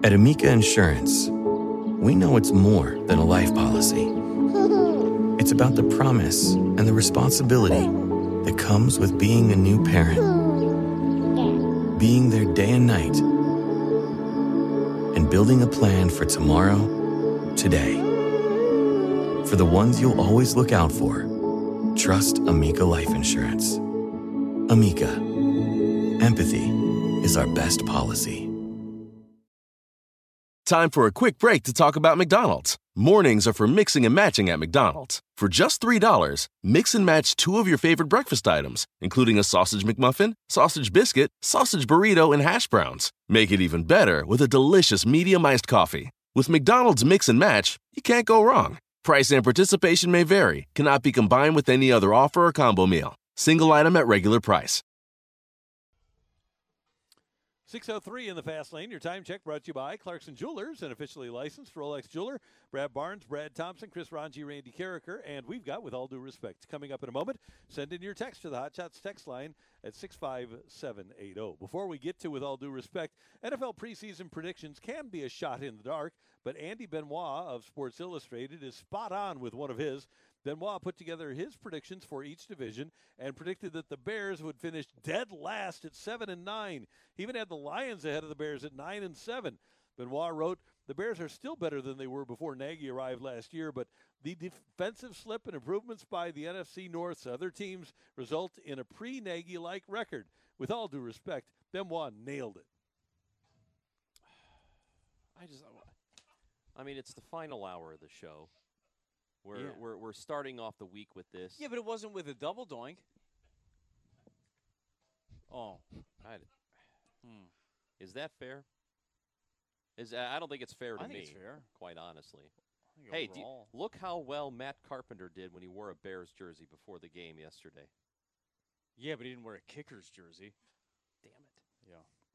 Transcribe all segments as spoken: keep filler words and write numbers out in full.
At Amica Insurance, we know it's more than a life policy. It's about the promise and the responsibility that comes with being a new parent. Being there day and night, and building a plan for tomorrow, today. For the ones you'll always look out for, trust Amica Life Insurance. Amica, empathy is our best policy. Time for a quick break to talk about McDonald's. Mornings are for mixing and matching at McDonald's. For just three dollars, mix and match two of your favorite breakfast items, including a sausage McMuffin, sausage biscuit, sausage burrito, and hash browns. Make it even better with a delicious medium iced coffee. With McDonald's Mix and Match, you can't go wrong. Price and participation may vary, cannot be combined with any other offer or combo meal. Single item at regular price. six oh three in the fast lane. Your time check brought to you by Clarkson Jewelers, an officially licensed Rolex jeweler. Brad Barnes, Brad Thompson, Chris Ranji, Randy Carricker, and we've got, with all due respect, coming up in a moment, send in your text to the Hot Shots text line at six five seven eight zero. Before we get to with all due respect, N F L preseason predictions can be a shot in the dark, but Andy Benoit of Sports Illustrated is spot on with one of his. Benoit put together his predictions for each division and predicted that the Bears would finish dead last at seven and nine. He even had the Lions ahead of the Bears at nine and seven. Benoit wrote, "The Bears are still better than they were before Nagy arrived last year, but the defensive slip and improvements by the N F C North's other teams result in a pre-Nagy-like record. With all due respect, Benoit nailed it." I just, I mean, it's the final hour of the show. We're, yeah. we're we're starting off the week with this. Yeah, but it wasn't with a double doink. Oh, I, hmm. Is that fair? Is I don't think it's fair to I think me. It's fair. Quite honestly. Hey, do you, look how well Matt Carpenter did when he wore a Bears jersey before the game yesterday. Yeah, but he didn't wear a Kickers jersey. Damn it. Yeah.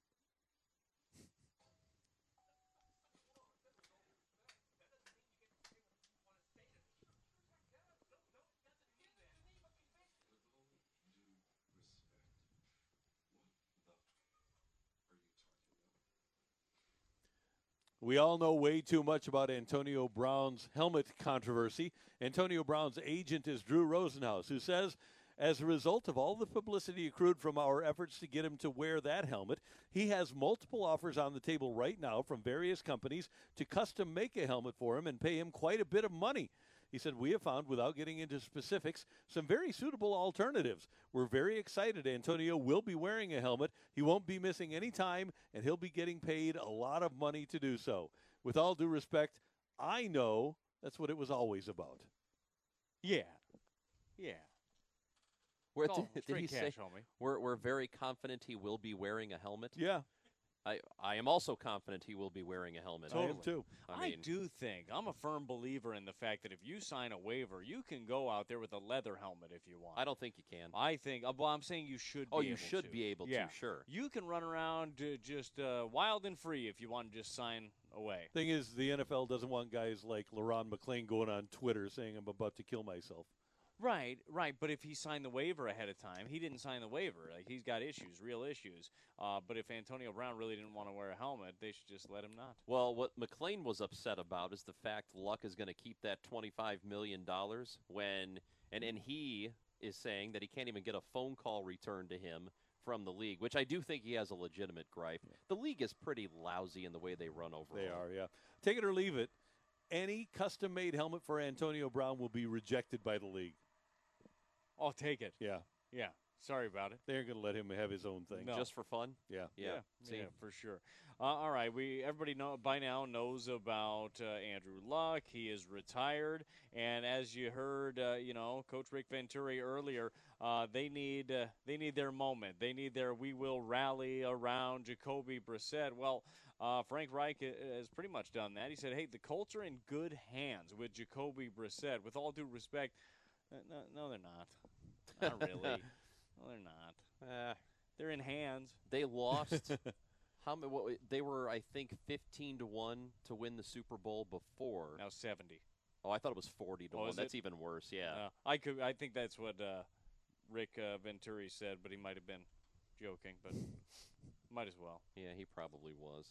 We all know way too much about Antonio Brown's helmet controversy. Antonio Brown's agent is Drew Rosenhaus, who says, as a result of all the publicity accrued from our efforts to get him to wear that helmet, he has multiple offers on the table right now from various companies to custom make a helmet for him and pay him quite a bit of money. He said, we have found, without getting into specifics, some very suitable alternatives. We're very excited. Antonio will be wearing a helmet. He won't be missing any time, and he'll be getting paid a lot of money to do so. With all due respect, I know that's what it was always about. Yeah. Yeah. We're, all did, straight did he cash, say, homie. We're, we're very confident he will be wearing a helmet? Yeah. I, I am also confident he will be wearing a helmet. I am too. I, I mean, do think, I'm a firm believer in the fact that if you sign a waiver, you can go out there with a leather helmet if you want. I don't think you can. I think, uh, well, I'm saying you should oh, be you able should to. be able yeah. to, sure. You can run around uh, just uh, wild and free if you want to just sign away. Thing is, the N F L doesn't want guys like LaRon McClain going on Twitter saying I'm about to kill myself. Right, right. But if he signed the waiver ahead of time, he didn't sign the waiver. Like, he's got issues, real issues. Uh, but if Antonio Brown really didn't want to wear a helmet, they should just let him not. Well, what McClain was upset about is the fact Luck is going to keep that twenty-five million dollars when, and, and he is saying that he can't even get a phone call returned to him from the league, which I do think he has a legitimate gripe. The league is pretty lousy in the way they run overall. They are, yeah. Take it or leave it. Any custom-made helmet for Antonio Brown will be rejected by the league. I'll take it. Yeah. Yeah. Sorry about it. They're going to let him have his own thing. No. Just for fun? Yeah. Yeah, yeah, yeah for sure. Uh, all right, we everybody know by now knows about uh, Andrew Luck. He is retired, and as you heard, uh, you know, Coach Rick Venturi earlier, uh, they need uh, they need their moment. They need their we will rally around Jacoby Brissett. Well, uh, Frank Reich has pretty much done that. He said, "Hey, the Colts are in good hands with Jacoby Brissett." With all due respect, uh, no, no, they're not. Not really. No, they're not. Uh, they're in hands. They lost. How many? What, they were, I think, fifteen to one to win the Super Bowl before. Now seventy. Oh, I thought it was forty to oh, one. Is That's it? even worse. Yeah. Uh, I could. I think that's what uh, Rick uh, Venturi said, but he might have been joking. But might as well. Yeah, he probably was.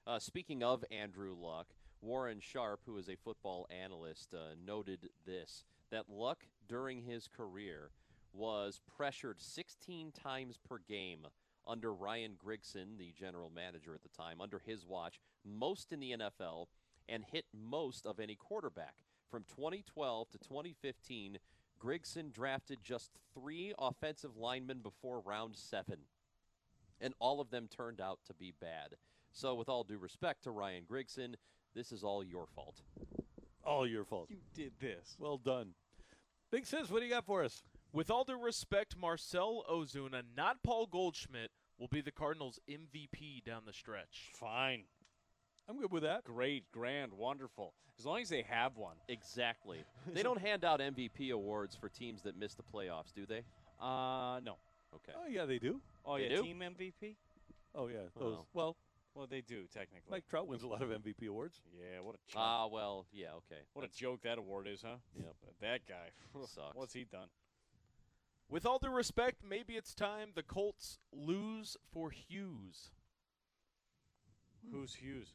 Uh, speaking of Andrew Luck, Warren Sharp, who is a football analyst, uh, noted this, that Luck during his career was pressured sixteen times per game under Ryan Grigson, the general manager at the time, under his watch, most in the N F L, and hit most of any quarterback. From twenty twelve to twenty fifteen, Grigson drafted just three offensive linemen before round seven, and all of them turned out to be bad. So with all due respect to Ryan Grigson, this is all your fault. All your fault. You did this. Well done. Big Sis, what do you got for us? With all due respect, Marcel Ozuna, not Paul Goldschmidt, will be the Cardinals' M V P down the stretch. Fine. I'm good with that. Great, grand, wonderful. As long as they have one. Exactly. They don't hand out M V P awards for teams that miss the playoffs, do they? Uh, no. Okay. Oh, yeah, they do. Oh, They yeah, do? team M V P? Oh, yeah. Oh. Those. Well, Well, they do, technically. Mike Trout wins a lot of M V P awards. Yeah, what a chump. Ah, well, yeah, okay. what a joke that award is, huh? Yep. That guy. Sucks. What's he done? With all due respect, maybe it's time the Colts lose for Hughes. Who's Hughes?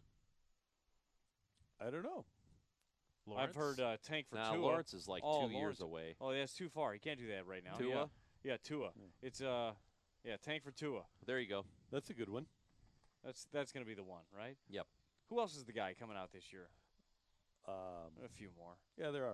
I don't know. I've heard uh, Tank for Now, Tua. Lawrence is like Oh, two Lawrence. years away. Oh, that's too far. He can't do that right now. Tua? Yeah, yeah Tua. It's, uh, yeah, Tank for Tua. There you go. That's a good one. That's that's going to be the one, right? Yep. Who else is the guy coming out this year? Um, A few more. yeah, there are.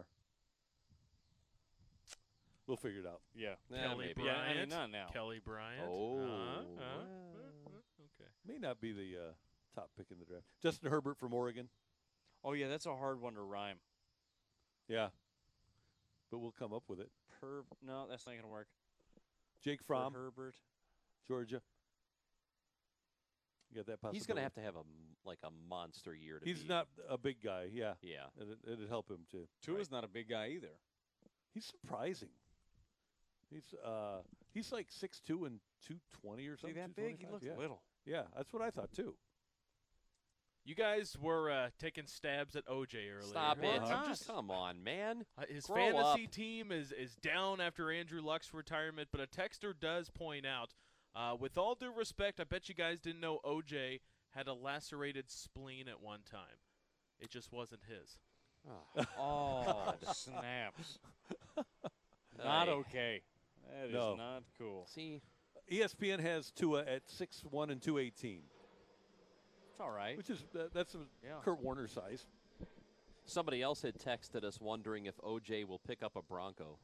We'll figure it out. Yeah. Eh, Kelly maybe. Yeah, I mean, Bryant. not now. Kelly Bryant. Oh. Uh, uh, well. okay. May not be the uh, top pick in the draft. Justin Herbert from Oregon. Oh, yeah, that's a hard one to rhyme. Yeah. But we'll come up with it. Per No, that's not going to work. Jake For Fromm, Herbert. Georgia. You got that possibility. He's going to have to have a m- like a monster year to He's be. not a big guy, yeah. Yeah. It, it'd help him, too. Tua's not a big guy either. He's surprising. He's uh he's like six two and two twenty or See something. that big? He two twenty-five. looks yeah. little. Yeah, that's what I thought, too. You guys were uh, taking stabs at O J earlier. Stop it. Well, I'm just come on, man. Uh, his Grow fantasy up. team is, is down after Andrew Luck's retirement, but a texter does point out, uh, with all due respect, I bet you guys didn't know O J had a lacerated spleen at one time. It just wasn't his. Oh, snaps. Not Hey. okay. That is No. not cool. See, E S P N has Tua at six one and two eighteen, It's all right. which is uh, that's a Yeah. Kurt Warner size. somebody else had texted us wondering if O J will pick up a Bronco.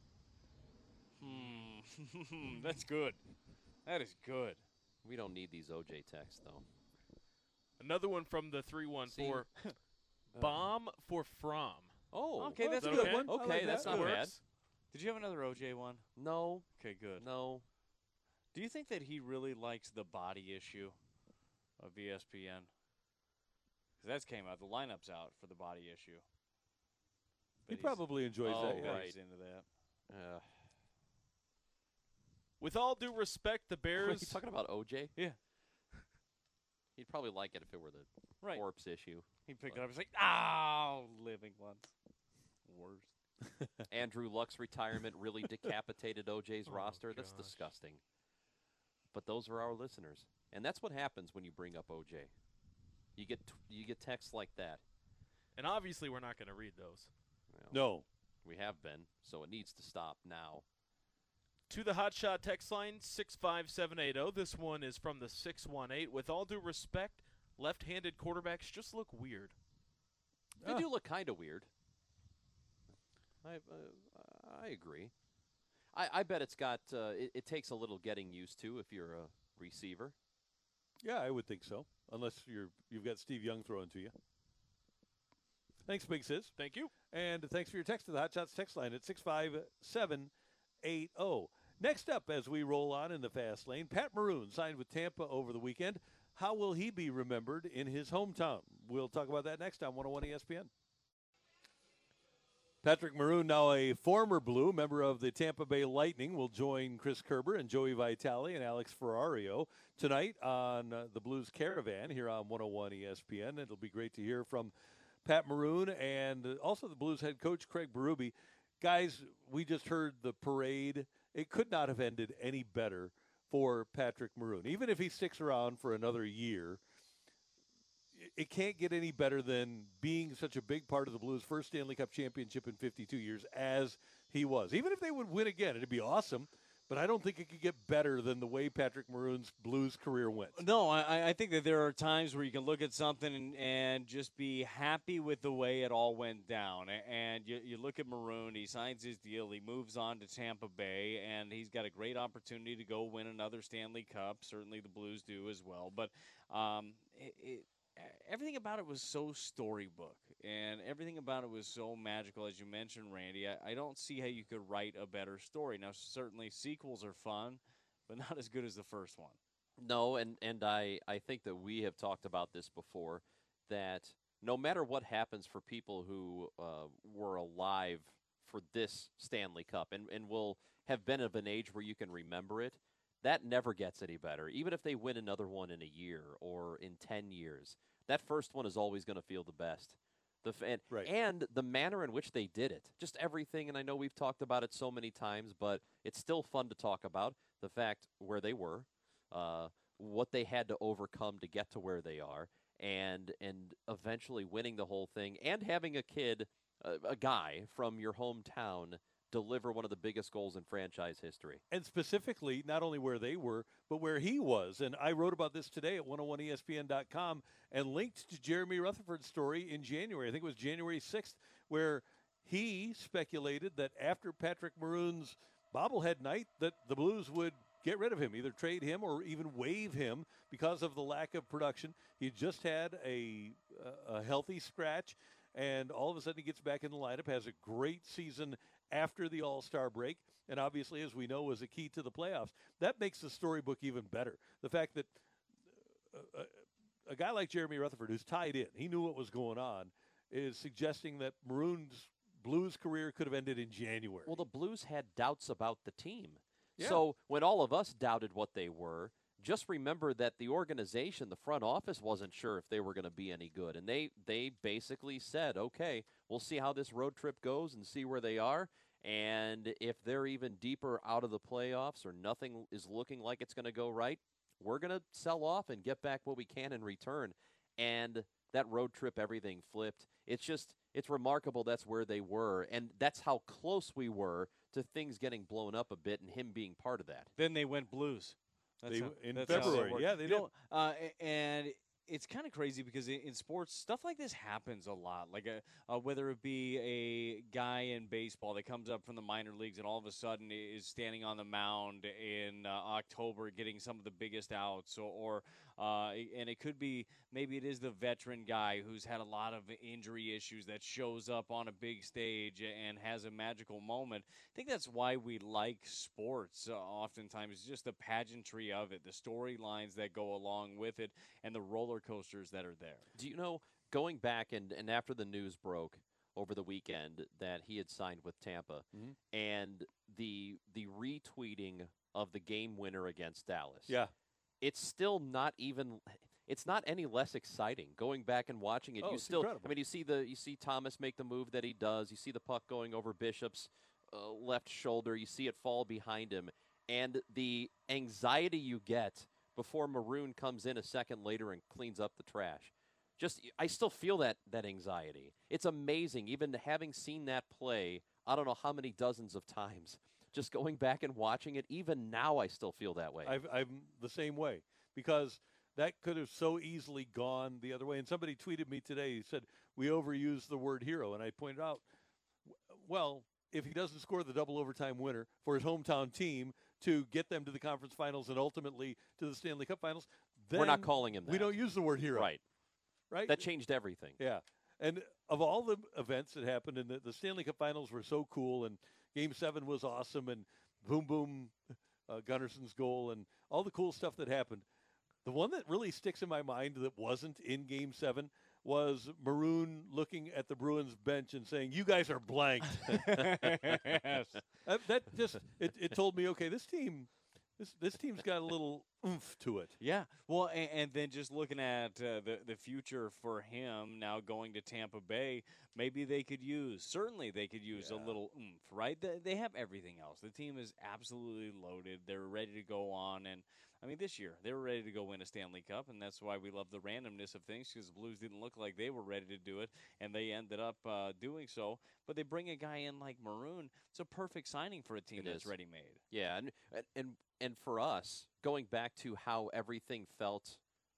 Hmm. That's good. That is good. We don't need these O J texts, though. Another one from the three one four. Uh, Bomb for Fromm. Oh, Okay, that's that a good okay? one. I Okay, like that's that. not Works. bad. Did you have another O J one? No, Okay, good. no. Do you think that he really likes the body issue of E S P N? Because that's came out. The lineup's out for the body issue. He But he's- probably enjoys Oh, that. bet Yeah. right. he's into that. Uh, With all due respect, the are you Bears. talking about O J? Yeah. He'd probably like it if it were the Right. corpse issue. He picked it up. He's like, "Oh, living ones, worst." Andrew Luck's retirement really decapitated O J's Oh, roster. That's gosh. disgusting. But those are our listeners, and that's what happens when you bring up O J. You get t- you get texts like that. And obviously, we're not going to read those. Well, No. we have been, so it needs to stop now. To the Hotshot text line, six five seven eight zero. This one is from the six one eight. With all due respect, left-handed quarterbacks just look weird. They Ah. do look kind of weird. I uh, I agree. I, I bet it's got uh, it, it takes a little getting used to if you're a receiver. Yeah, I would think so. Unless you're you've got Steve Young throwing to you. Thanks, Big Sis. Thank you. And thanks for your text to the Hot Shots text line at six five seven eight zero. Next up, as we roll on in the fast lane, Pat Maroon signed with Tampa over the weekend. How will he be remembered in his hometown? We'll talk about that next on one oh one E S P N. Patrick Maroon, now a former Blue, member of the Tampa Bay Lightning, will join Chris Kerber and Joey Vitale and Alex Ferrario tonight on uh, the Blues Caravan here on one oh one E S P N. It'll be great to hear from Pat Maroon and uh, also the Blues head coach Craig Berube. Guys, we just heard the parade. It could not have ended any better for Patrick Maroon. Even if he sticks around for another year, it can't get any better than being such a big part of the Blues' first Stanley Cup championship in fifty-two years as he was. Even if they would win again, it'd be awesome. But I don't think it could get better than the way Patrick Maroon's Blues career went. No, I, I think that there are times where you can look at something and, and just be happy with the way it all went down. And you, you look at Maroon, he signs his deal, he moves on to Tampa Bay, and he's got a great opportunity to go win another Stanley Cup. Certainly the Blues do as well. But um, it, it, everything about it was so storybook, and everything about it was so magical, as you mentioned, Randy. I, I don't see how you could write a better story. Now, certainly sequels are fun, but not as good as the first one. No, and, and I, I think that we have talked about this before, that no matter what happens for people who uh, were alive for this Stanley Cup and, and will have been of an age where you can remember it, that never gets any better. Even if they win another one in a year or in ten years, that first one is always going to feel the best. The and, right. and the manner in which they did it, just everything, and I know we've talked about it so many times, but it's still fun to talk about, the fact where they were, uh, what they had to overcome to get to where they are, and and eventually winning the whole thing, and having a kid, uh, a guy from your hometown deliver one of the biggest goals in franchise history. And specifically, not only where they were, but where he was. And I wrote about this today at one oh one E S P N dot com and linked to Jeremy Rutherford's story in January. I think it was January sixth, where he speculated that after Patrick Maroon's bobblehead night, that the Blues would get rid of him, either trade him or even waive him because of the lack of production. He just had a, a healthy scratch, and all of a sudden he gets back in the lineup, has a great season after the All-Star break, and obviously, as we know, was a key to the playoffs. That makes the storybook even better. The fact that a, a, a guy like Jeremy Rutherford, who's tied in, he knew what was going on, is suggesting that Maroon's Blues career could have ended in January. Well, the Blues had doubts about the team. Yeah. So when all of us doubted what they were, just remember that the organization, the front office, wasn't sure if they were going to be any good. And they, they basically said, okay, we'll see how this road trip goes and see where they are. And if they're even deeper out of the playoffs or nothing is looking like it's going to go right, we're going to sell off and get back what we can in return. And that road trip, everything flipped. It's just, it's remarkable that's where they were. And that's how close we were to things getting blown up a bit and him being part of that. Then they went Blues. That's They- how, in that's how it February, worked. yeah, they You did. know, uh, a- and it's kind of crazy because in, in sports, stuff like this happens a lot. Like a, uh, whether it be a guy in baseball that comes up from the minor leagues and all of a sudden is standing on the mound in uh, October, getting some of the biggest outs, or, or uh, and it could be maybe it is the veteran guy who's had a lot of injury issues that shows up on a big stage and has a magical moment. I think that's why we like sports uh, oftentimes, just the pageantry of it, the storylines that go along with it, and the roller coasters that are there. Do you know, going back and, and after the news broke over the weekend that he had signed with Tampa, Mhm. and the the retweeting of the game winner against Dallas, Yeah. it's still not even it's not any less exciting going back and watching it. Oh, you it's still incredible. I mean you see the you see Thomas make the move that he does, you see the puck going over Bishop's uh, left shoulder, you see it fall behind him, and the anxiety you get before Maroon comes in a second later and cleans up the trash. Just I still feel that that anxiety. It's amazing, even having seen that play I don't know how many dozens of times. Just going back and watching it, even now I still feel that way. I've, I'm the same way, because that could have so easily gone the other way. And somebody tweeted me today, he said, we overuse the word hero. And I pointed out, w- well, if he doesn't score the double overtime winner for his hometown team to get them to the conference finals and ultimately to the Stanley Cup finals, then We're not calling him that. we don't use the word hero. Right. Right? That changed everything. Yeah. And of all the events that happened, and the, the Stanley Cup finals were so cool, and Game seven was awesome, and boom, boom, uh, Gunnarson's goal, and all the cool stuff that happened, the one that really sticks in my mind that wasn't in Game seven was Maroon looking at the Bruins bench and saying, you guys are blanked. Yes. that, that just, it, it told me, okay, this team, this, this team's got a little oomph to it. Yeah, well, and, and then just looking at uh, the the future for him now going to Tampa Bay, maybe they could use certainly they could use a Yeah. little oomph, right? They, they have everything else. The team is absolutely loaded. They're ready to go on, and I mean, this year, they were ready to go win a Stanley Cup, and that's why we love the randomness of things, because the Blues didn't look like they were ready to do it, and they ended up uh, doing so. But they bring a guy in like Maroon. It's a perfect signing for a team It that's is. ready-made. Yeah, and, and and for us, going back to how everything felt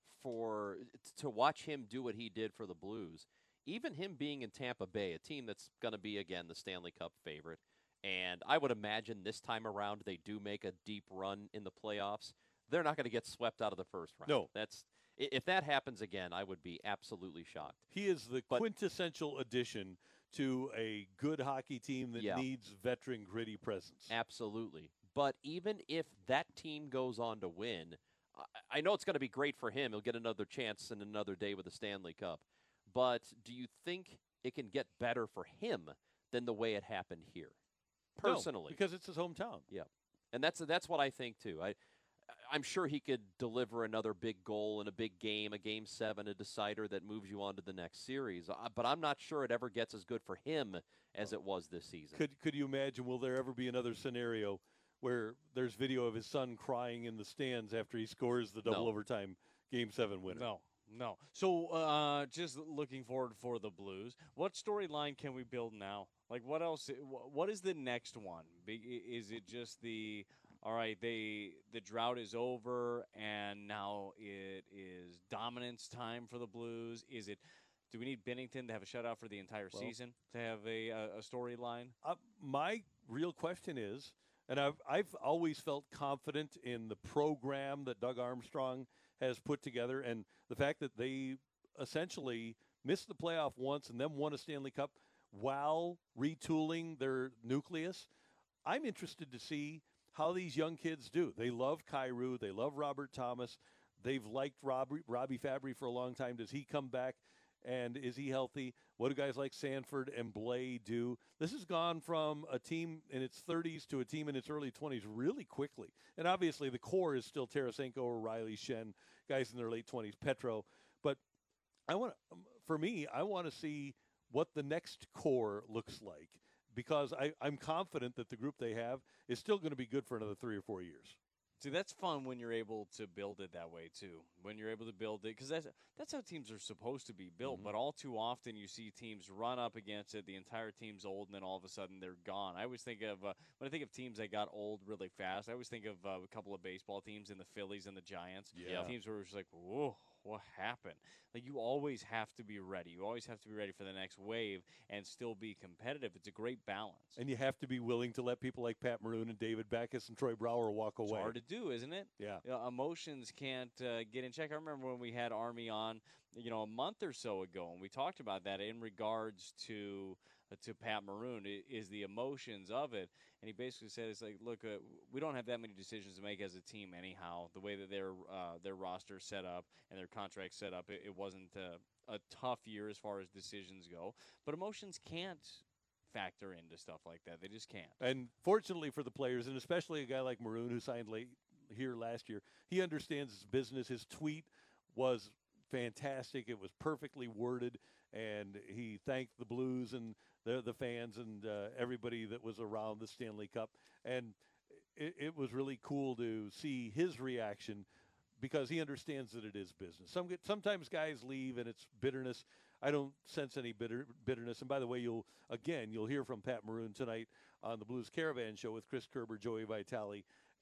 for to watch him do what he did for the Blues, even him being in Tampa Bay, a team that's going to be, again, the Stanley Cup favorite, and I would imagine this time around they do make a deep run in the playoffs. They're not going to get swept out of the first round. No. That's i- if that happens again, I would be absolutely shocked. He is the But- quintessential addition to a good hockey team that Yeah. needs veteran, gritty presence. Absolutely. But even if that team goes on to win, I, I know it's going to be great for him. He'll get another chance in another day with the Stanley Cup. But do you think it can get better for him than the way it happened here? No, Personally. because it's his hometown. Yeah. And that's that's what I think too. I I'm sure he could deliver another big goal in a big game, a game seven, a decider that moves you on to the next series. Uh, But I'm not sure it ever gets as good for him as it was this season. Could could you imagine? Will there ever be another scenario where there's video of his son crying in the stands after he scores the double No. overtime game seven winner? No, no. So uh, just looking forward for the Blues. What storyline can we build now? Like, what else? wh- What is the next one? Be- i- Is it just the all right? They the drought is over, and now it is dominance time for the Blues. Is it? Do we need Bennington to have a shutout for the entire Well- season to have a a, a storyline? Uh, my real question is, and I've I've always felt confident in the program that Doug Armstrong has put together, and the fact that they essentially missed the playoff once and then won a Stanley Cup while retooling their nucleus. I'm interested to see how these young kids do. They love Kyrou. They love Robert Thomas. They've liked Robbie, Robbie Fabry for a long time. Does he come back, and is he healthy? What do guys like Sanford and Blay do? This has gone from a team in its thirties to a team in its early twenties really quickly. And obviously the core is still Tarasenko, O'Reilly, Shen, guys in their late twenties, Petro. But I want to, for me, I want to see what the next core looks like, because I, I'm confident that the group they have is still going to be good for another three or four years. See, that's fun when you're able to build it that way too. When you're able to build it, because that's that's how teams are supposed to be built. But all too often, you see teams run up against it. The entire team's old, and then all of a sudden they're gone. I always think of uh, when I think of teams that got old really fast. I always think of uh, a couple of baseball teams in the Phillies and the Giants. Yeah. Teams where it's like, whoa, what happened? Like, you always have to be ready. You always have to be ready for the next wave and still be competitive. It's a great balance. And you have to be willing to let people like Pat Maroon and David Backus and Troy Brower walk It's away. hard to do, isn't it? Yeah. You know, emotions can't uh, get in check. I remember when we had Army on, you know, a month or so ago, and we talked about that in regards to uh, to Pat Maroon, i- is the emotions of it. And he basically said, "It's like, look, uh, we don't have that many decisions to make as a team, anyhow. The way that their uh, their roster set up and their contract set up, it, it wasn't uh, a tough year as far as decisions go. But emotions can't factor into stuff like that. They just can't." And fortunately for the players, and especially a guy like Maroon who signed late here last year, he understands his business. His tweet was fantastic. It was perfectly worded, and he thanked the Blues and the the fans and uh, everybody that was around the Stanley Cup. And it, it was really cool to see his reaction, because he understands that it is business. Some sometimes guys leave and it's bitterness. I don't sense any bitter, bitterness. And by the way, you'll again you'll hear from Pat Maroon tonight on the Blues Caravan Show with Chris Kerber, Joey Vitale,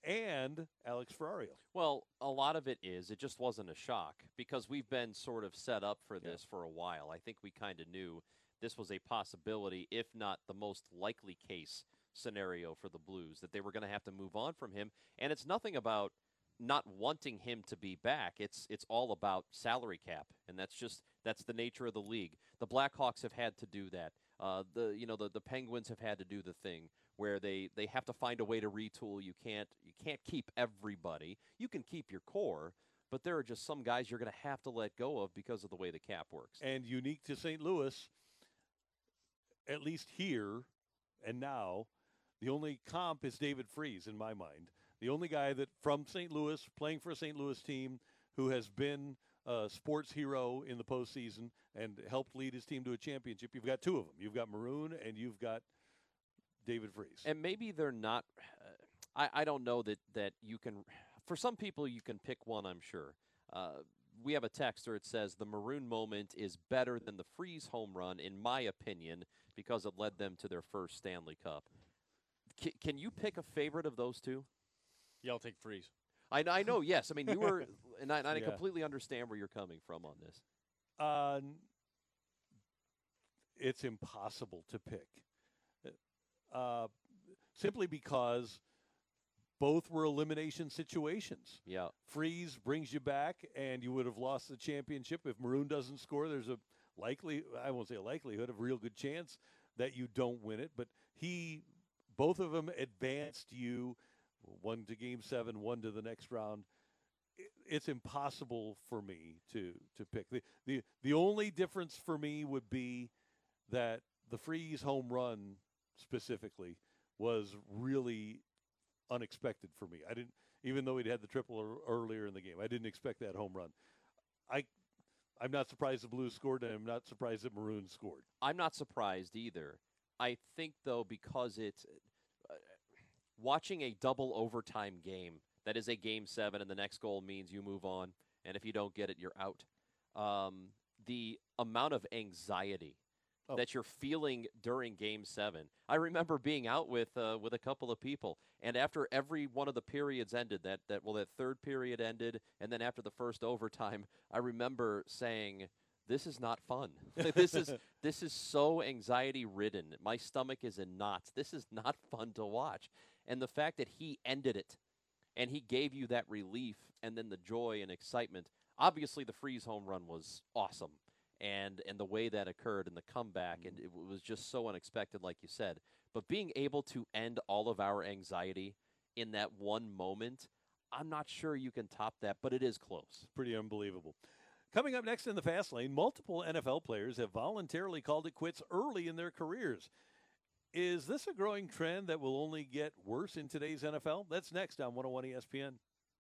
and Alex Ferrario. Well, a lot of it is it just wasn't a shock because we've been sort of set up for this for a while. I think we kind of knew this was a possibility, if not the most likely case scenario for the Blues, that they were going to have to move on from him. And it's nothing about not wanting him to be back. It's it's all about salary cap, and that's just that's the nature of the league. The Blackhawks have had to do that. Uh, the you know the, the Penguins have had to do the thing where they, they have to find a way to retool. You can't you can't keep everybody. You can keep your core, but there are just some guys you're going to have to let go of because of the way the cap works. And unique to Saint Louis, at least here and now, the only comp is David Freese in my mind. The only guy that from Saint Louis, playing for a Saint Louis team, who has been a sports hero in the postseason and helped lead his team to a championship. You've got two of them. You've got Maroon and you've got David Freese. And maybe they're not. Uh, I I don't know that that you can for some people, you can pick one, I'm sure. Uh, we have a texter. It says the Maroon moment is better than the Freeze home run, in my opinion, because it led them to their first Stanley Cup. C- can you pick a favorite of those two? Yeah, I'll take Freeze. I, I know, yes. I mean, you were, and I, and I Yeah. completely understand where you're coming from on this. Uh, n- it's impossible to pick, uh, simply because both were elimination situations. Yeah. Freeze brings you back, and you would have lost the championship if Maroon doesn't score. There's a likely, I won't say a likelihood, a real good chance that you don't win it. But he, both of them advanced you, one to Game Seven, one to the next round. I- It's impossible for me to to pick. the the The only difference for me would be that the Freeze home run specifically was really unexpected for me. I didn't, even though he'd had the triple ear- earlier in the game, I didn't expect that home run. I, I'm not surprised the Blues scored, and I'm not surprised that Maroon scored. I'm not surprised either. I think, though, because it's uh, watching a double overtime game that is a game seven, and the next goal means you move on, and if you don't get it, you're out. Um, the amount of anxiety Oh. that you're feeling during Game Seven. I remember being out with uh, with a couple of people, and after every one of the periods ended, that that well, that third period ended, and then after the first overtime, I remember saying, "This is not fun. this is this is so anxiety ridden. My stomach is in knots. This is not fun to watch." And the fact that he ended it, and he gave you that relief, and then the joy and excitement. Obviously, the Freeze home run was awesome. And and the way that occurred and the comeback, and it was just so unexpected, like you said. But being able to end all of our anxiety in that one moment, I'm not sure you can top that, but it is close. Pretty unbelievable. Coming up next in the Fast Lane, multiple N F L players have voluntarily called it quits early in their careers. Is this a growing trend that will only get worse in today's N F L? That's next on one oh one E S P N.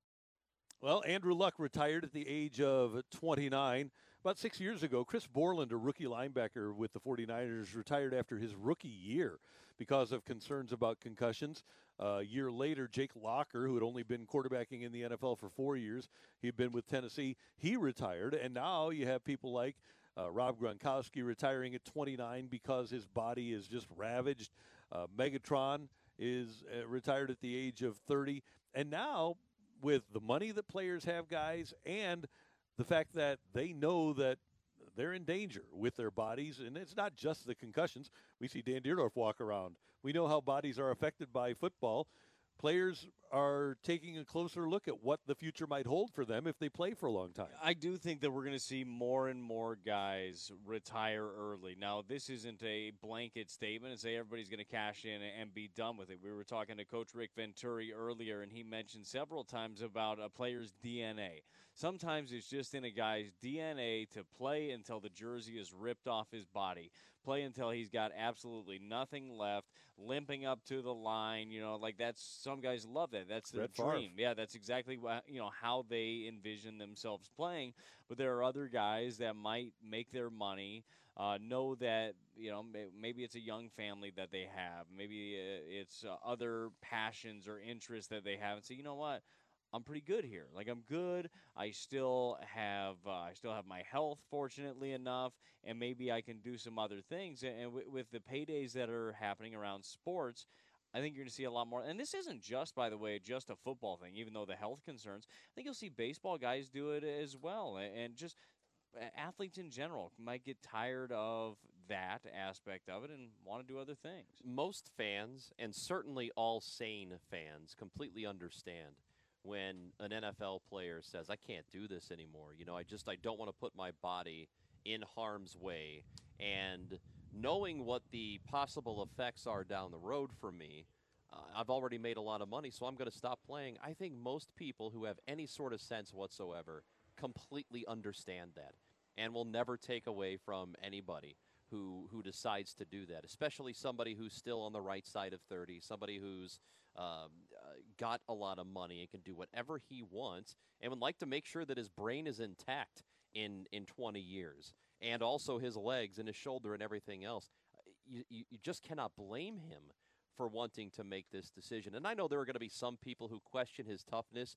Well, Andrew Luck retired at the age of twenty-nine. About six years ago, Chris Borland, a rookie linebacker with the 49ers, retired after his rookie year because of concerns about concussions. Uh, a year later, Jake Locker, who had only been quarterbacking in the N F L for four years, he'd been with Tennessee, he retired. And now you have people like uh, Rob Gronkowski retiring at twenty-nine because his body is just ravaged. Uh, Megatron is uh, retired at the age of thirty. And now, with the money that players have, guys, and the fact that they know that they're in danger with their bodies, and it's not just the concussions. We see Dan Dierdorf walk around. We know how bodies are affected by football. Players are taking a closer look at what the future might hold for them if they play for a long time. I do think that we're going to see more and more guys retire early. Now, this isn't a blanket statement and say everybody's going to cash in and be done with it. We were talking to Coach Rick Venturi earlier, and he mentioned several times about a player's D N A. Sometimes it's just in a guy's D N A to play until the jersey is ripped off his body, play until he's got absolutely nothing left, limping up to the line. You know, like that's some guys love that. That's their Brett Favre. dream. Yeah, that's exactly what, you know, how they envision themselves playing. But there are other guys that might make their money, uh, know that, you know, may, maybe it's a young family that they have, maybe uh, it's uh, other passions or interests that they have, and say, you know what, I'm pretty good here. Like I'm good. I still have uh, I still have my health, fortunately enough, and maybe I can do some other things. And, and w- with the paydays that are happening around sports, I think you're going to see a lot more. And this isn't just, by the way, just a football thing, even though the health concerns. I think you'll see baseball guys do it as well. A- And just uh, athletes in general might get tired of that aspect of it and want to do other things. Most fans, and certainly all sane fans, completely understand when an N F L player says, I can't do this anymore. You know, I just, I don't want to put my body in harm's way. And knowing what the possible effects are down the road for me, uh, I've already made a lot of money, so I'm going to stop playing. I think most people who have any sort of sense whatsoever completely understand that and will never take away from anybody who who decides to do that, especially somebody who's still on the right side of thirty, somebody who's um, uh, got a lot of money and can do whatever he wants and would like to make sure that his brain is intact in, in twenty years and also his legs and his shoulder and everything else. You, you, you just cannot blame him for wanting to make this decision. And I know there are going to be some people who question his toughness.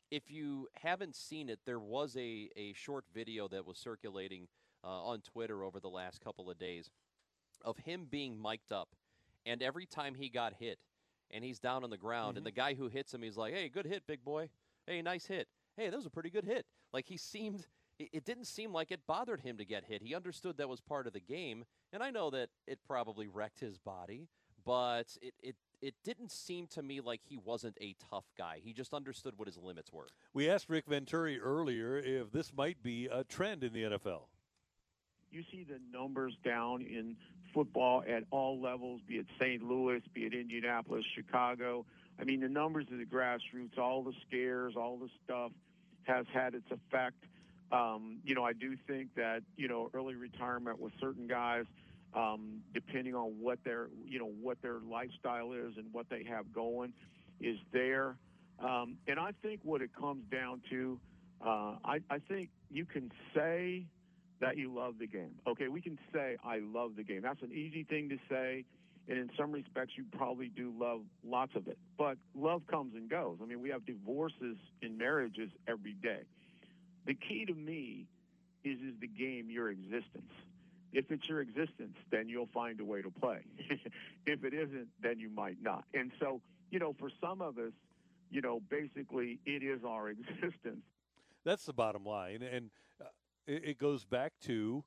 if you haven't seen it, there was a, a short video that was circulating uh, on Twitter over the last couple of days of him being mic'd up. And every time he got hit and he's down on the ground, Mm-hmm. and the guy who hits him, he's like, hey, good hit, big boy. Hey, nice hit. Hey, that was a pretty good hit. Like he seemed, it, it didn't seem like it bothered him to get hit. He understood that was part of the game. And I know that it probably wrecked his body, but it, it, it didn't seem to me like he wasn't a tough guy. He just understood what his limits were. We asked Rick Venturi earlier if this might be a trend in the N F L. You see the numbers down in football at all levels, be it Saint Louis, be it Indianapolis, Chicago. I mean, the numbers of the grassroots, all the scares, all the stuff has had its effect. Um, you know, I do think that, you know, early retirement with certain guys, um, depending on what their, you know, what their lifestyle is and what they have going, is there. Um, and I think what it comes down to, uh, I, I think you can say that you love the game. Okay, we can say, I love the game. That's an easy thing to say, and in some respects, you probably do love lots of it. But love comes and goes. I mean, we have divorces in marriages every day. The key to me is, is the game your existence? If it's your existence, then you'll find a way to play. If it isn't, then you might not. And so, you know, for some of us, you know, basically it is our existence. That's the bottom line. And uh, it, it goes back to,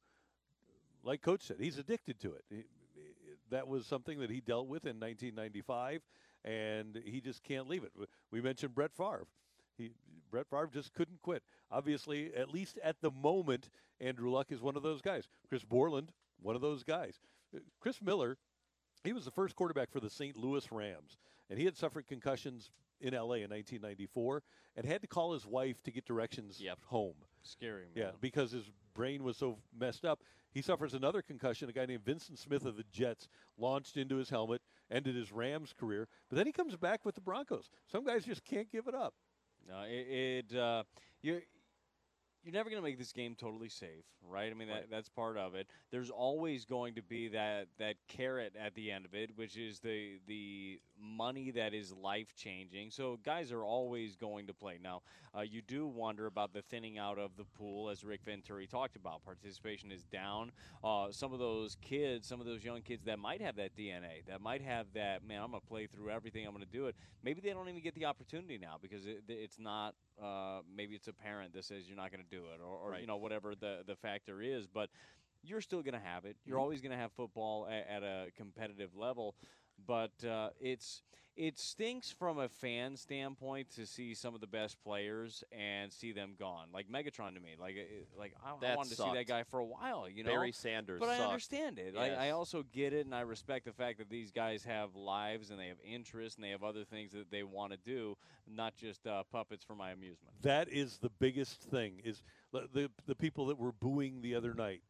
like Coach said, he's addicted to it. He, that was something that he dealt with in nineteen ninety-five, and he just can't leave it. We mentioned Brett Favre. He, Brett Favre just couldn't quit. Obviously, at least at the moment, Andrew Luck is one of those guys. Chris Borland, one of those guys. Chris Miller, he was the first quarterback for the Saint Louis Rams, and he had suffered concussions in L A in nineteen ninety-four and had to call his wife to get directions Yep. home. Scary, man. Yeah, because his brain was so messed up. He suffers another concussion. A guy named Vincent Smith of the Jets launched into his helmet, ended his Rams career. But then he comes back with the Broncos. Some guys just can't give it up. No, it, it uh, you're you're never going to make this game totally safe, right? I mean, that, Right. that's part of it. There's always going to be that that carrot at the end of it, which is the the money that is life changing. So guys are always going to play. Now, uh, you do wonder about the thinning out of the pool, as Rick Venturi talked about. Participation is down. Uh, some of those kids, some of those young kids that might have that D N A, that might have that, man, I'm going to play through everything, I'm going to do it. Maybe they don't even get the opportunity now because it, it's not, uh, maybe it's a parent that says you're not going to do it, or, or Right. you know, whatever the, the factor is. But you're still going to have it. You're Mhm. always going to have football at, at a competitive level. But uh, it's it stinks from a fan standpoint to see some of the best players and see them gone. Like Megatron to me, like it- like I, I That wanted to see that sucked. guy for a while. You know, Barry Sanders but I sucked. understand it. I, I Yes. also get it, and I respect the fact that these guys have lives and they have interests and they have other things that they want to do, not just uh, puppets for my amusement. That is the biggest thing, is the, the, the people that were booing the other night.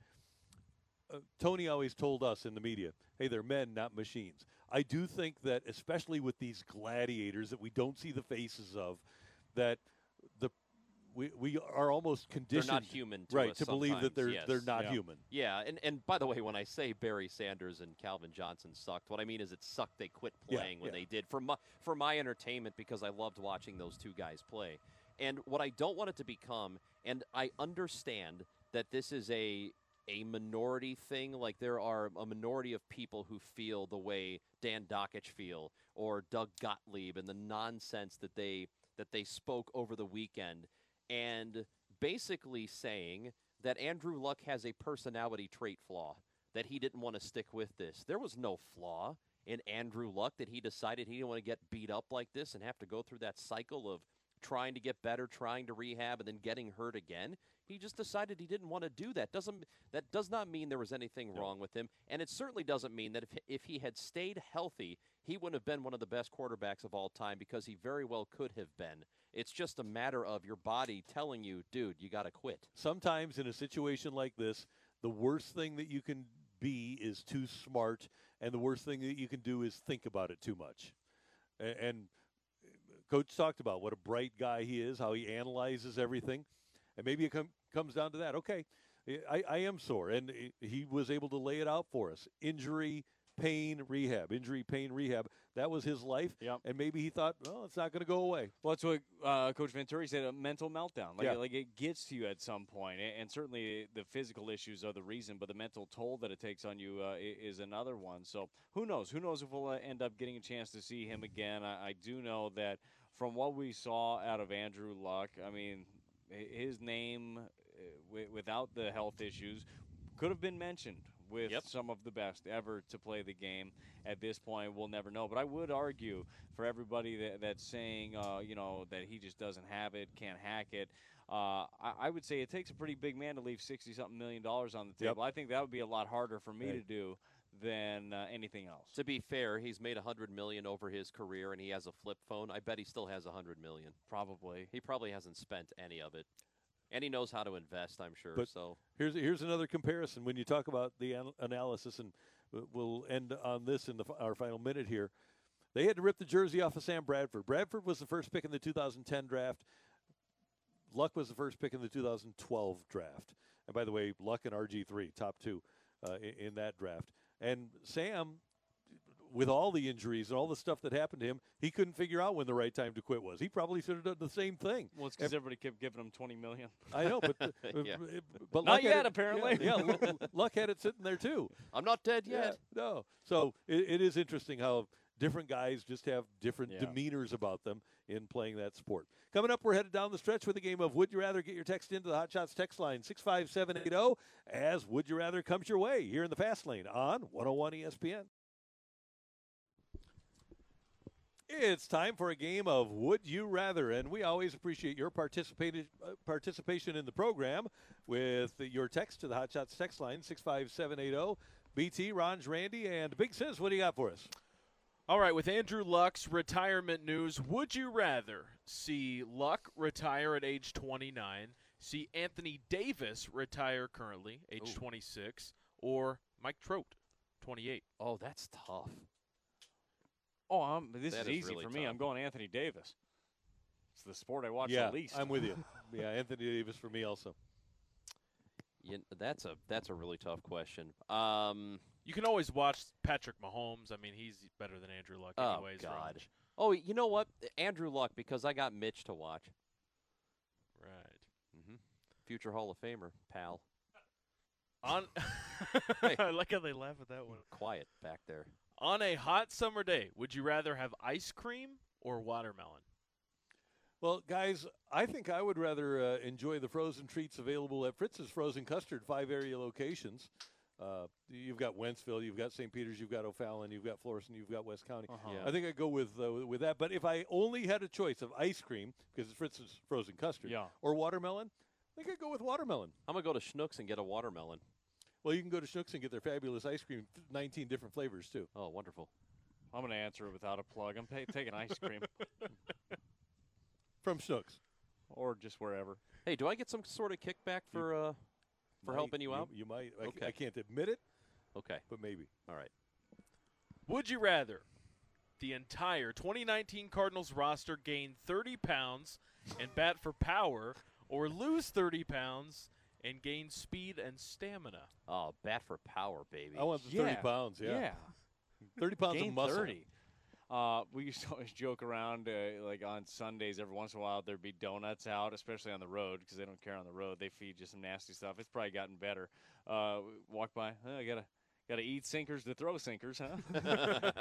Uh, Tony always told us in the media, hey, they're men, not machines. I do think that, especially with these gladiators that we don't see the faces of, that the we, we are almost They're conditioned not human to right, us to believe that sometimes, they're, yes. they're not Yeah. human. Yeah, and, and by the way, when I say Barry Sanders and Calvin Johnson sucked, what I mean is it sucked they quit Yeah, playing when yeah. they did for my for my entertainment, because I loved watching those two guys play. And what I don't want it to become, and I understand that this is a a minority thing, like there are a minority of people who feel the way Dan Dockich feel, or Doug Gottlieb, and the nonsense that they that they spoke over the weekend, and basically saying that Andrew Luck has a personality trait flaw, that he didn't want to stick with this. There was no flaw in Andrew Luck that he decided he didn't want to get beat up like this and have to go through that cycle of trying to get better, trying to rehab, and then getting hurt again. He just decided he didn't want to do that. Doesn't that does not mean there was anything wrong with him, and it certainly doesn't mean that if if he had stayed healthy, he wouldn't have been one of the best quarterbacks of all time, because he very well could have been. It's just a matter of your body telling you, dude, you got to quit. Sometimes in a situation like this, the worst thing that you can be is too smart, and the worst thing that you can do is think about it too much. A- And Coach talked about what a bright guy he is, how he analyzes everything, and maybe it com- comes down to that. Okay, I, I am sore, and he was able to lay it out for us. Injury, pain rehab, injury pain rehab. That was his life, Yep. and maybe he thought, well, it's not going to go away. Well, that's what uh, Coach Venturi said, a mental meltdown. Like, Yeah. like it gets to you at some point, and, and certainly the physical issues are the reason, but the mental toll that it takes on you uh, i- is another one. So who knows? Who knows if we'll uh, end up getting a chance to see him again? I, I do know that from what we saw out of Andrew Luck, I mean, hi- his name, uh, w- without the health issues, could have been mentioned with Yep. some of the best ever to play the game. At this point, we'll never know. But I would argue for everybody that, that's saying, uh, you know, that he just doesn't have it, can't hack it. Uh, I, I would say it takes a pretty big man to leave sixty-something million dollars on the Yep. table. I think that would be a lot harder for me Right. to do than uh, anything else. To be fair, he's made a hundred million over his career, and he has a flip phone. I bet he still has a hundred million. Probably. He probably hasn't spent any of it, and he knows how to invest. I'm sure. But so Here's here's another comparison when you talk about the an- analysis, and w- we'll end on this in the, f- our final minute here. They had to rip the jersey off of Sam Bradford. Bradford was the first pick in the two thousand ten draft. Luck was the first pick in the two thousand twelve draft. And by the way, Luck and R G three, top two uh, in, in that draft. And Sam, with all the injuries and all the stuff that happened to him, he couldn't figure out when the right time to quit was. He probably should have done the same thing. Well, it's because everybody kept giving him twenty million I know, but uh, Yeah. but Not Luck had yet, it- apparently. Yeah, yeah Lu- Luck had it sitting there too. I'm not dead yet. Yeah, no. So it, it is interesting how different guys just have different Yeah. demeanors about them in playing that sport. Coming up, we're headed down the stretch with a game of Would You Rather. Get your text into the Hot Shots text line six five seven eight zero as Would You Rather comes your way here in the Fast Lane on one oh one E S P N. It's time for a game of Would You Rather, and we always appreciate your participated, uh, participation in the program with your text to the Hot Shots text line six five seven eight zero. B T, Ronj, Randy, and Big Sis, what do you got for us? All right, with Andrew Luck's retirement news, would you rather see Luck retire at age twenty-nine, see Anthony Davis retire currently, age Ooh. twenty-six, or Mike Trout, twenty-eight? Oh, that's tough. Oh, um, this That is is easy really for me. tough. I'm going Anthony Davis. It's the sport I watch yeah, the least. I'm with you. Yeah, Anthony Davis for me also. You, that's a that's a really tough question. Um, You can always watch Patrick Mahomes. I mean, he's better than Andrew Luck Oh, anyways. God. Raj. oh, you know what? Andrew Luck, because I got Mitch to watch. Right. hmm Future Hall of Famer, pal. On Hey. I like how they laugh at that one. Quiet back there. On a hot summer day, would you rather have ice cream or watermelon? Well, guys, I think I would rather uh, enjoy the frozen treats available at Fritz's Frozen Custard, five area locations. Uh, you've got Wentzville, you've got Saint Peter's, you've got O'Fallon, you've got Florissant, you've got West County. Uh-huh. Yeah. I think I'd go with uh, with that. But if I only had a choice of ice cream, because it's Fritz's Frozen Custard, Yeah. or watermelon, I think I'd go with watermelon. I'm gonna go to Schnucks and get a watermelon. Well, you can go to Schnucks and get their fabulous ice cream, nineteen different flavors, too. Oh, wonderful. I'm going to answer it without a plug. I'm pay- taking ice cream From Schnucks. or just wherever. Hey, do I get some sort of kickback for uh, for Might- helping you out? You, might. I, c- Okay. I can't admit it, Okay. but maybe. All right. Would you rather the entire twenty nineteen Cardinals roster gain thirty pounds and bat for power, or lose thirty pounds and gain speed and stamina? Oh, bat for power, baby. I want the thirty pounds, yeah. thirty pounds Gain of muscle. thirty. Uh, we used to always joke around, uh, like on Sundays, every once in a while, there'd be donuts out, especially on the road, because they don't care on the road. They feed you some nasty stuff. It's probably gotten better. Uh, walk by, oh, I gotta, gotta eat sinkers to throw sinkers, huh?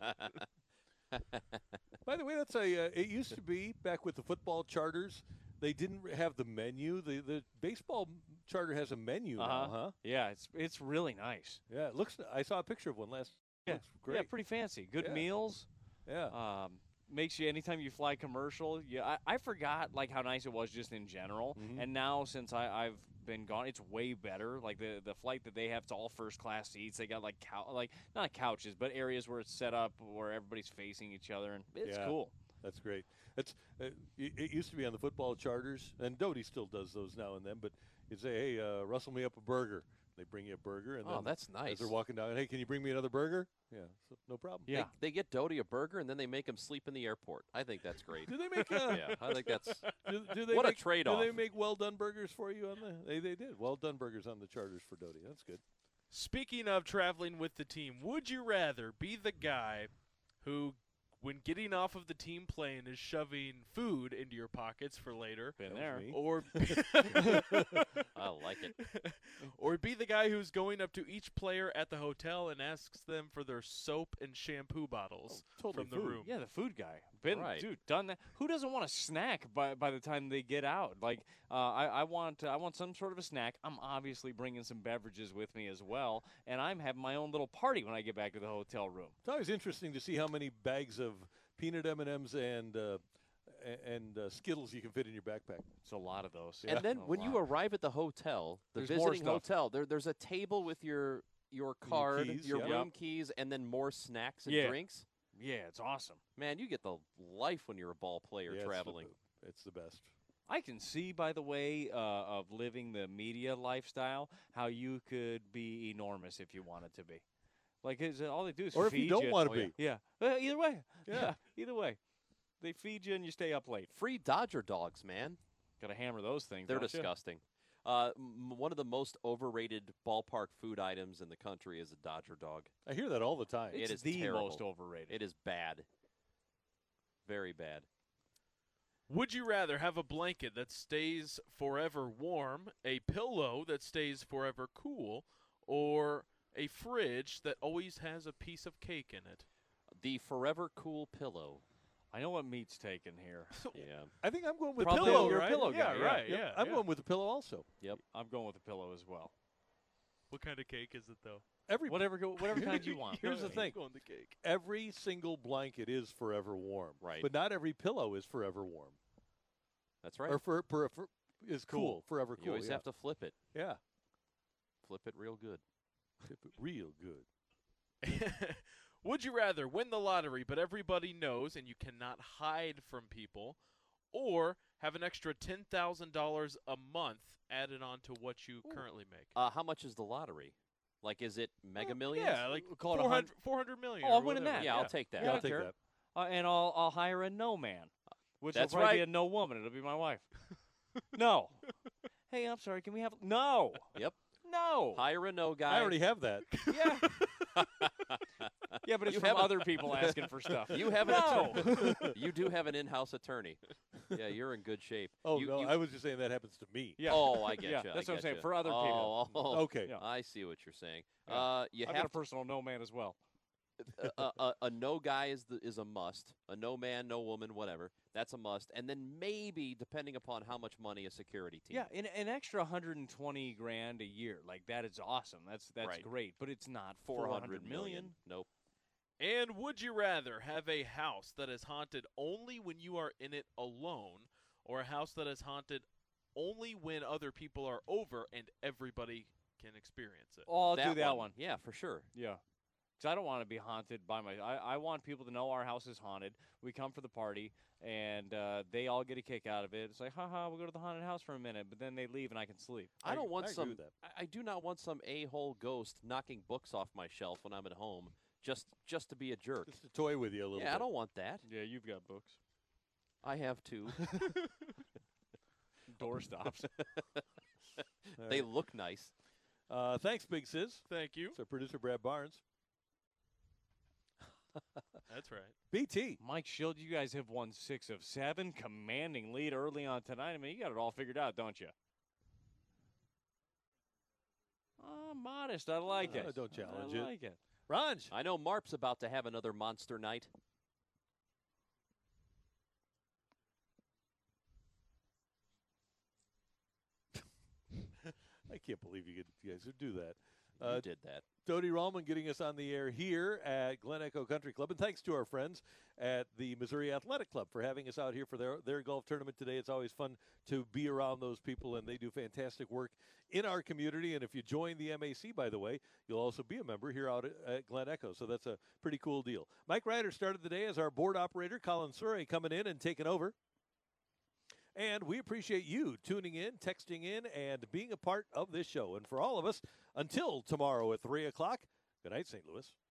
By the way, that's a. Uh, it used to be back with the football charters. They didn't r- have the menu. The the baseball charter has a menu now, Uh-huh. huh? Yeah, it's it's really nice. Yeah, it looks. I saw a picture of one last. Yeah, Looks great. Yeah, pretty fancy. Good Yeah. meals. Yeah. Um, makes you anytime you fly commercial. Yeah, I, I forgot like how nice it was just in general, Mhm. and now since I, I've been gone, it's way better. Like the the flight that they have, it's all first class seats. They got like cou- like not couches, but areas where it's set up where everybody's facing each other, and it's Yeah. cool. That's great. It's uh, it, it used to be on the football charters, and Doty still does those now and then. But you'd say, "Hey, uh, rustle me up a burger." They bring you a burger, and Oh, then that's as nice. they're walking down, "Hey, can you bring me another burger?" Yeah, so, no problem. Yeah. They, they get Doty a burger and then they make him sleep in the airport. I think that's great. Do they make? Uh, yeah, I think that's do, do they What a make, trade-off. Do they make well done burgers for you on the? They they did well done burgers on the charters for Doty. That's good. Speaking of traveling with the team, would you rather be the guy who, when getting off of the team plane, is shoving food into your pockets for later? Been there. Or I like it. or be the guy who's going up to each player at the hotel and asks them for their soap and shampoo bottles Oh, totally from the food. room. Yeah, the food guy. Been, Right. dude, done that. Who doesn't want a snack by by the time they get out? Like, uh, I, I want uh, I want some sort of a snack. I'm obviously bringing some beverages with me as well, and I'm having my own little party when I get back to the hotel room. It's always interesting to see how many bags of peanut M and M's and uh, a- and uh, Skittles you can fit in your backpack. It's a lot of those. And then A when you lot. arrive at the hotel, the There's more visiting stuff. hotel, there, there's a table with your your card, keys, your yeah. room keys, and then more snacks and Yeah. drinks. Yeah, it's awesome. Man, you get the life when you're a ball player Yeah, it's the- traveling. It's the best. I can see, by the way, uh, of living the media lifestyle, how you could be enormous if you wanted to be. Like, is all they do is Or if feed you don't want to Oh, yeah. be. Yeah. Well, either way. Yeah. Either way. They feed you and you stay up late. Free Dodger dogs, man. Got to hammer those things. They're don't you? disgusting. Uh, m- one of the most overrated ballpark food items in the country is a Dodger dog. I hear that all the time. It It's is the terrible. most overrated. It is bad. Very bad. Would you rather have a blanket that stays forever warm, a pillow that stays forever cool, or a fridge that always has a piece of cake in it? The Forever Cool pillow. I know what meat's taken here. Yeah. I think I'm going with Probably pillow. you're a right? pillow guy, Yeah, yeah. right. Yep, Yeah, I'm yeah. going with the pillow also. Yep. I'm going with the pillow as well. What kind of cake is it, though? Every Whatever, go, whatever kind you want. Here's the I'm thing. going the cake. every single blanket is forever warm. Right. But not every pillow is forever warm. That's right. Or for, for, for is cool. Cool. Forever you cool. always yeah. have to flip it. Yeah. Flip it real good. Real good. Would you rather win the lottery, but everybody knows and you cannot hide from people, or have an extra ten thousand dollars a month added on to what you currently make? Uh, how much is the lottery? Like, is it Mega Millions? Yeah, like We'll call it a four hun- hundred, four hundred million. Oh, or I'm winning whatever. that. Yeah, I'll take that. Yeah, I'll don't take care. that. Uh, and I'll I'll hire a no man, which That's will probably be right. a no woman. It'll be my wife. No. Hey, I'm sorry. Can we have no? Yep. No. Hire a no guy. I already have that. Yeah. Yeah, but it's You from have a- other people asking for stuff. You have an no. attorney. You do have an in-house attorney. Yeah, you're in good shape. Oh, you, no. you- I was just saying that happens to me. Yeah. Oh, I get Yeah, you. that's I what I'm saying, getcha. for other people. Oh, oh, Okay. Yeah. I see what you're saying. Yeah. Uh, you I've got a have to, personal no man as well. a, a, a no guy is the, is a must. A no man, no woman, whatever. That's a must. And then maybe, depending upon how much money, a security team. Yeah, an, an extra one hundred twenty grand a year, like that is awesome. That's that's Right. great, but it's not four four hundred hundred million. million. Nope. And would you rather have a house that is haunted only when you are in it alone, or a house that is haunted only when other people are over and everybody can experience it? Oh, I'll do that one. Yeah, for sure. Yeah. Because I don't want to be haunted by my. I, I want people to know our house is haunted. We come for the party, and uh, they all get a kick out of it. It's like, haha, we'll go to the haunted house for a minute, but then they leave and I can sleep. I don't I want agree some. with that. I, I do not want some a-hole ghost knocking books off my shelf when I'm at home, just just to be a jerk. Just to toy with you a little Yeah, bit. I don't want that. Yeah, you've got books. I have two. Door stops. All They right. look nice. Uh, thanks, Big Sis. Thank you. So producer Brad Barnes. That's right. B T. Mike Schild, you guys have won six of seven, commanding lead early on tonight. I mean, you got it all figured out, don't you? Oh, modest. I like Uh, it. don't challenge I it. like it. Ranj. I know Marp's about to have another monster night. I can't believe you, could, you guys would do that. You Uh, did that. Dodie Rallman getting us on the air here at Glen Echo Country Club. And thanks to our friends at the Missouri Athletic Club for having us out here for their, their golf tournament today. It's always fun to be around those people, and they do fantastic work in our community. And if you join the M A C, by the way, you'll also be a member here out at, at Glen Echo. So that's a pretty cool deal. Mike Ryder started the day as our board operator. Colin Surrey coming in and taking over. And we appreciate you tuning in, texting in, and being a part of this show. And for all of us, until tomorrow at three o'clock, good night, Saint Louis.